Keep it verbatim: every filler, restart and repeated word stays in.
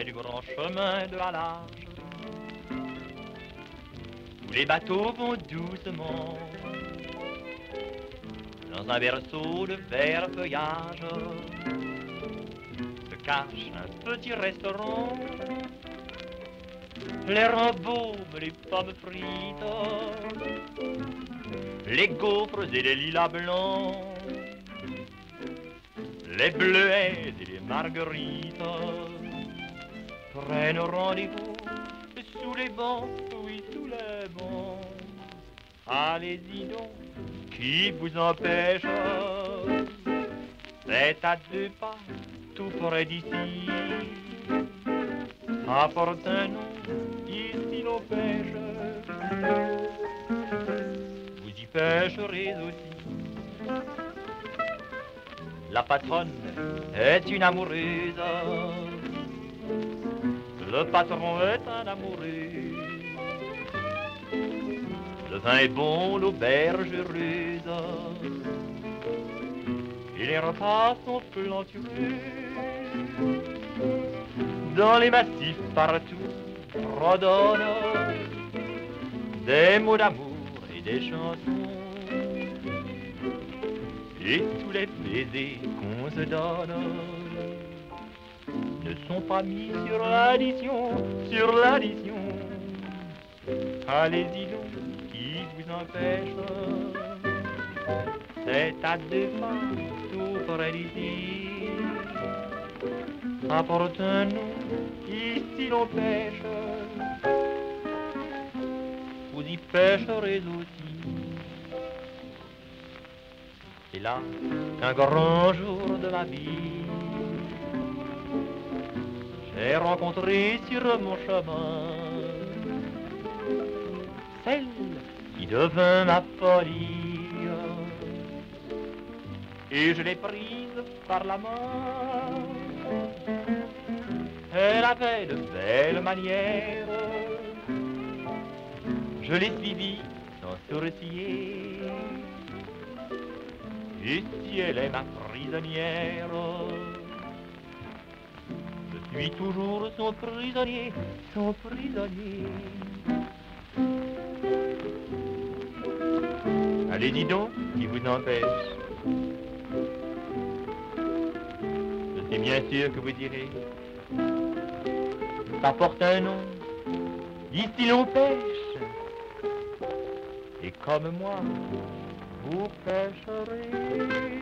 près du grand chemin de la Large, où les bateaux vont doucement dans un berceau de vert feuillage, se cache un petit restaurant. Les embaumes, les pommes frites, les gaufres et les lilas blancs, les bleuets et les marguerites prennent rendez-vous sous les bancs, oui, sous les bancs. Allez-y donc, qui vous empêche? C'est à deux pas, tout près d'ici. Apporte un nom, ici l'on pêche. Vous y pêcherez aussi. La patronne est une amoureuse, le patron est un amoureux. Le vin est bon, l'auberge heureuse, et les repas sont plantureux. Dans les massifs partout redonnent des mots d'amour et des chansons, et tous les baisers qu'on se donne ne sont pas mis sur l'addition, sur l'addition. Allez-y donc, qui vous empêche? C'est à deux pas, tout près d'ici. Apporte un nom, ici l'on pêche. Vous y pêcherez aussi. Et là, un grand jour de ma vie, j'ai rencontré sur mon chemin celle qui devint ma folie, et je l'ai prise par la main. Elle avait de belles manières, je l'ai suivie sans sourciller. Et si elle est ma prisonnière, je suis toujours son prisonnier, son prisonnier. Allez, dis donc, qui vous empêche? Je suis bien sûr que vous direz, ça porte un nom, ici l'on pêche. Et comme moi, vous pêcherez.